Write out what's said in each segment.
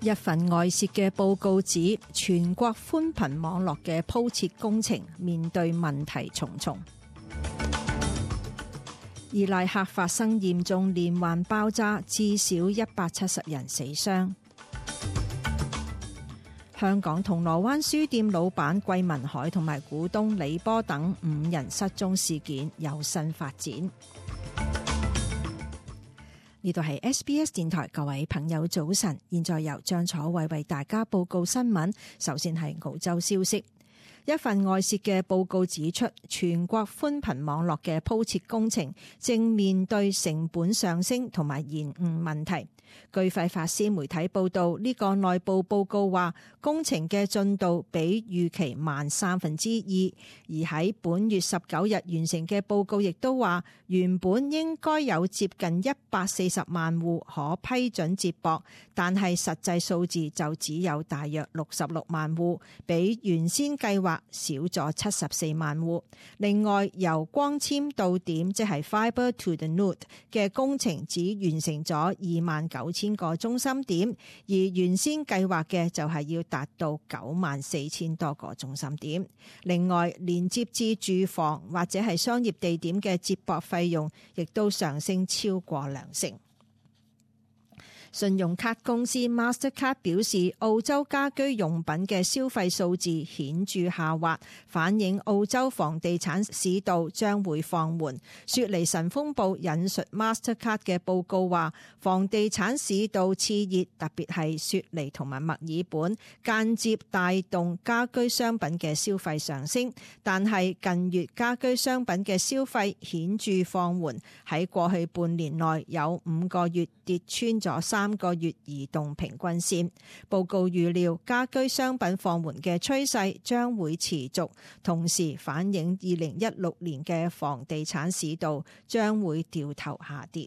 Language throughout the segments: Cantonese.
一份外泄嘅報告指，全國寬頻網絡嘅鋪設工程面對問題重重。伊拉克發生嚴重連環爆炸，至少170人死傷。香港銅鑼灣書店老闆桂民海同埋股東李波等5人失蹤事件有新發展。呢度係 SBS 電台，各位朋友早晨，現在由張楚慧為大家報告新聞。首先係澳洲消息，一份外泄嘅報告指出，全國寬頻網絡嘅鋪設工程正面對成本上升同埋延誤問題。據費法斯媒體報道，呢個內部報告話，工程嘅進度比預期慢2/3，而喺本月19日完成嘅報告亦都話，原本應該有接近140萬戶可批准接駁，但係實際數字就只有大約66萬戶，比原先計劃少咗74萬戶。另外，由光纖到點，即係 Fiber to the Node 嘅工程只完成咗29,000個中心點，而原先計劃嘅就係要達到94,000多個中心點。另外，連接至住房或者係商業地點嘅接駁費用亦都上升超過2成。信用卡公司 Mastercard 表示，澳洲家居用品嘅消費數字顯著下滑，反映澳洲房地產市道將會放緩。雪梨晨鋒報引述 Mastercard 嘅報告話，房地產市道熾熱，特別係雪梨同埋墨爾本，間接帶動家居商品嘅消費上升。但係近月家居商品嘅消費顯著放緩，喺過去半年內有5個月跌穿咗3個月移動平均線。報告預料家居商品放緩嘅趨勢將會持續，同時反映2016年嘅房地產市道將會掉頭下跌。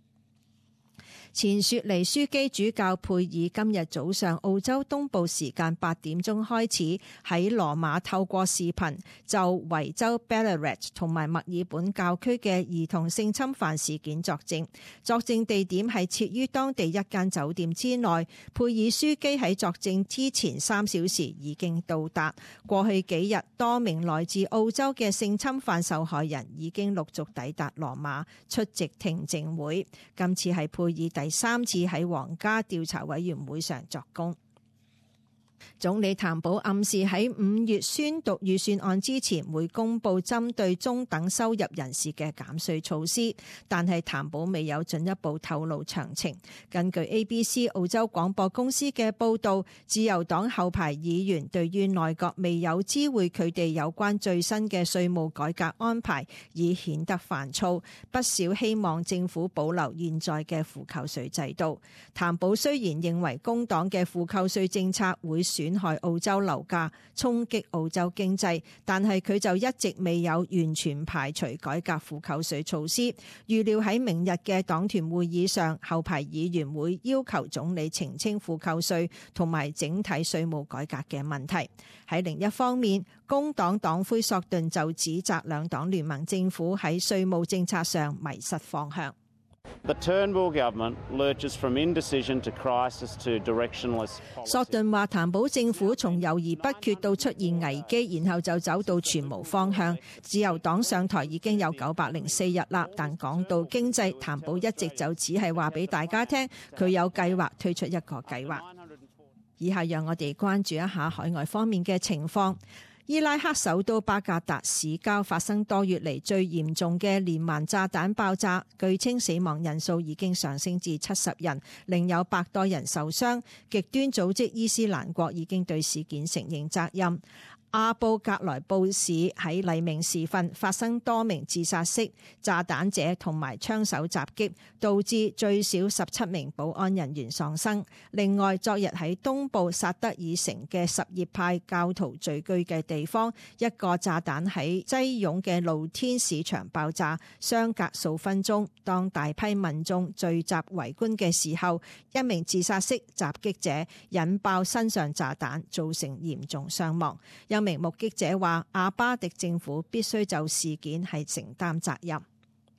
前雪梨樞機主教佩爾今日早上澳洲東部時間8點鐘開始喺羅馬透過視頻就維州 Ballarat 同埋墨爾本教區嘅兒童性侵犯事件作證。作證地點係設於當地一間酒店之內。佩爾樞機喺作證之前3小時已經到達。過去幾日，多名來自澳洲嘅性侵犯受害人已經陸續抵達羅馬出席聽證會。今次係佩爾第3次喺皇家調查委員會上作供。總理譚寶暗示喺5月宣讀預算案之前會公布針對中等收入人士嘅減稅措施，但係譚寶未有進一步透露詳情。根據 ABC 澳洲廣播公司嘅報道，自由黨後排議員對於內閣未有知會佢哋有關最新嘅稅務改革安排，已顯得煩躁，不少希望政府保留現在嘅負扣稅制度。譚寶雖然認為工黨嘅負扣稅政策會損害澳洲樓價，衝擊澳洲經濟，但係佢就一直未有完全排除改革負扣稅措施。預料喺明日嘅黨團會議上，後排議員會要求總理澄清負扣稅同埋整體稅務改革嘅問題。喺另一方面，工黨黨魁索頓就指責兩黨聯盟政府喺稅務政策上迷失方向。 The Turnbull government lurches from indecision to crisis to directionless policy. 索頓話，譚寶政府從猶豫不決到出現危機，然後就走到全無方向。自由黨上台已經有904日啦，但講到經濟，譚寶一直就只係話俾大家聽，佢有計劃推出一個計劃。以下讓我哋關注一下海外方面嘅情況。伊拉克首都巴格達市郊發生多月嚟最嚴重嘅連環炸彈爆炸，據稱死亡人數已經上升至70人，另有100多人受傷。極端組織伊斯蘭國已經對事件承認責任。阿布格萊布市喺黎明時分發生多名自殺式炸彈者同埋槍手襲擊，導致最少17名保安人員喪生。另外，昨日喺東部薩德爾城嘅什葉派教徒聚居嘅地方，一個炸彈喺擠擁嘅露天市場爆炸，相隔數分鐘，當大批民眾聚集圍觀嘅時候，一名自殺式襲擊者引爆身上炸彈，造成嚴重傷亡。一名目擊者話，阿巴迪政府必須就事件係承擔責任。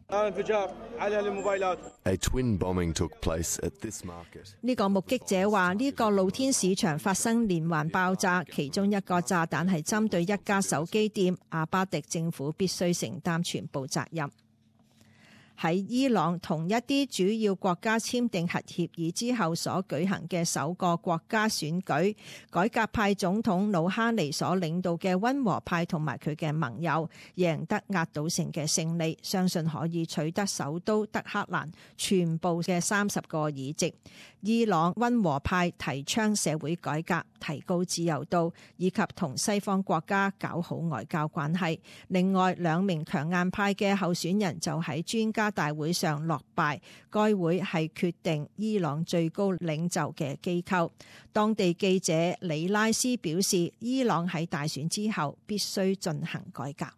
A twin bombing took place at this market. 呢個目擊者話：呢個露天市場發生連環爆炸，其中一個炸彈係針對一家手機店，阿巴迪政府必須承擔全部責任。喺伊朗同一啲主要國家簽訂核協議之後所舉行嘅首個國家選舉，改革派總統魯哈尼所領導嘅溫和派同埋佢嘅盟友贏得壓倒性嘅勝利，相信可以取得首都德黑蘭全部嘅30個議席。伊朗溫和派提倡社會改革，提高自由度，以及同西方國家搞好外交關係。另外2名強硬派嘅候選人就喺專家大會上落敗，該會係決定伊朗最高領袖嘅機構。當地記者里拉斯表示，伊朗喺大選之後必須進行改革。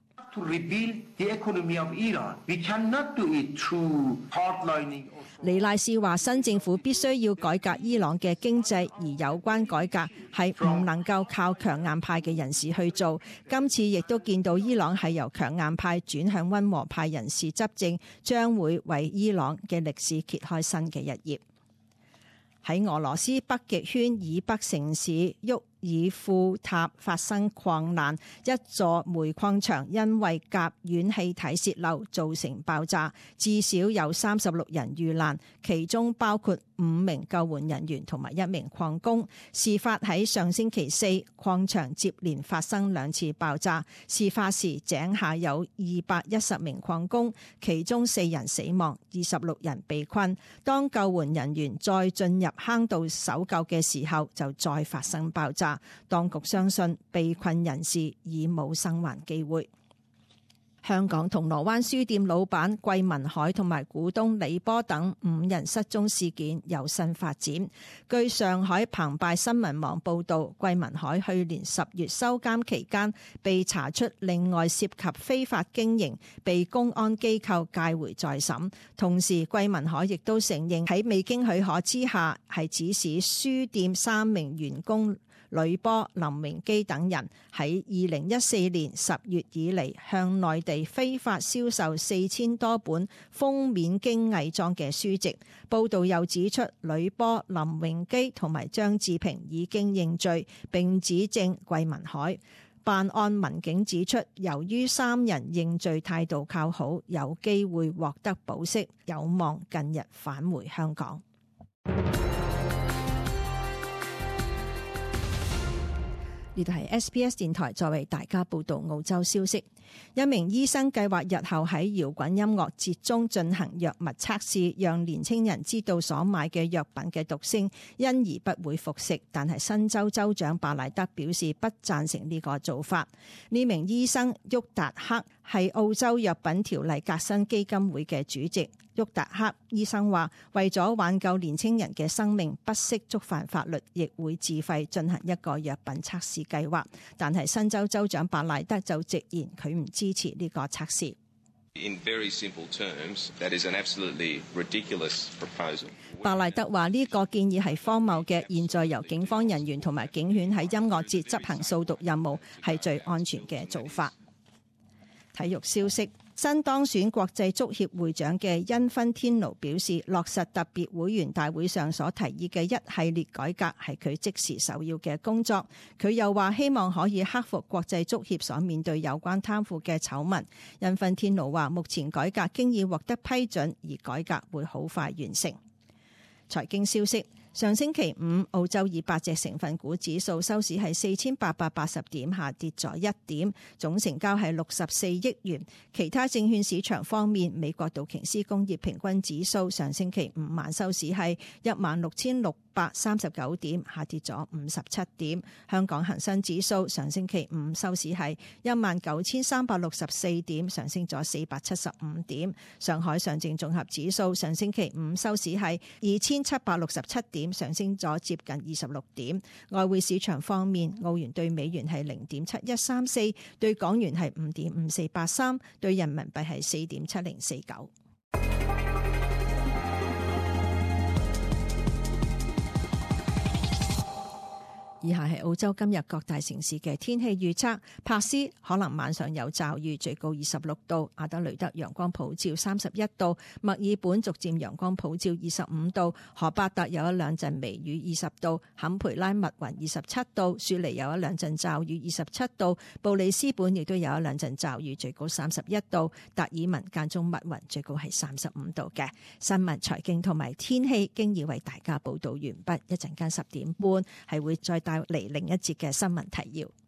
里拉斯話：新政府必須要改革伊朗嘅經濟，而有關改革係唔能夠靠強硬派嘅人士去做。今次亦都見到伊朗係由強硬派轉向溫和派人士執政，將會為伊朗嘅歷史揭開新嘅一頁。喺俄羅斯北極圈以北城市沃爾庫塔發生礦難，一座煤礦場因為甲烷氣體洩漏造成爆炸，至少有36人遇難，其中包括5名救援人員同埋1名礦工。事發喺上星期4，礦場接連發生2次爆炸。事發時井下有210名礦工，其中4人死亡，26人被困。當救援人員再進入坑道搜救嘅時候，就再發生爆炸。當局相信被困人士已冇生還機會。香港銅鑼灣書店老闆桂民海同埋股東李波等5人失蹤事件有新發展。據上海澎湃新聞網報道，桂民海去年10月收監期間被查出另外涉及非法經營，被公安機構介回再審。同時桂民海亦都承認喺未經許可之下係指使書店3名員工呂波、林榮基等人喺2014年10月以嚟向內地非法銷售4000多本封面經偽裝嘅書籍。報道又指出，呂波、林榮基同埋張志平已經認罪，並指證桂民海。辦案民警指出，由於3人認罪態度靠好，有機會獲得保釋，有望近日返回香港。呢度係 SBS 電台，作為大家報道澳洲消息。一名醫生計劃日後喺搖滾音樂節中進行藥物測試，讓年輕人知道所買嘅藥品嘅毒性，因而不會服食。但係新州州長巴賴德表示不贊成呢個做法。呢名醫生沃達克係澳洲藥品條例革新基金會嘅主席。沃達克醫生話，為咗挽救年輕人嘅生命，不惜觸犯法律，亦會自費進行一個藥品測試計劃。但係新州州長巴賴德就直言佢唔支持呢個測試。 In very simple terms, that is an absolutely ridiculous proposal. 巴賴德話呢個建議係荒謬嘅，現在由警方人員同埋警犬喺音樂節執行掃毒任務係最安全嘅做法。體育消息。新當選國際足協會長嘅因芬天奴表示，落實特別會員大會上所提議嘅一系列改革係佢即時首要嘅工作。佢又話希望可以克服國際足協所面對有關貪腐嘅醜聞。因芬天奴話目前改革經已獲得批准，而改革會好快完成。財經消息。上星期5，澳洲200隻成分股指數收市係4880點，下跌咗1點，總成交係64億元。其他證券市場方面，美國道瓊斯工業平均指數上星期5晚收市係16639點，下跌咗57點。香港恒生指數上星期5收市係19364點，上升咗475點。上海上證綜合指數上星期5收市係2767點，上升咗接近26點。外匯市場方面，澳元對美元係0.7134，對港元係5.5483，對人民幣係4.7049。 以下係澳洲今日各大城市嘅天氣預測。珀斯可能晚上有驟雨，最高26度；阿德雷德陽光普照31度；墨爾本逐漸陽光普照25度；荷伯特有一兩陣微雨20度；坎培拉密雲27度；雪梨有一兩陣驟雨27度；布里斯本亦都有一兩陣驟雨，最高31度；達爾文間中密雲，最高係35度嘅。新聞、財經同埋天氣經已為大家報道完畢，一陣間10點半係會再帶嚟另一節嘅新聞提要。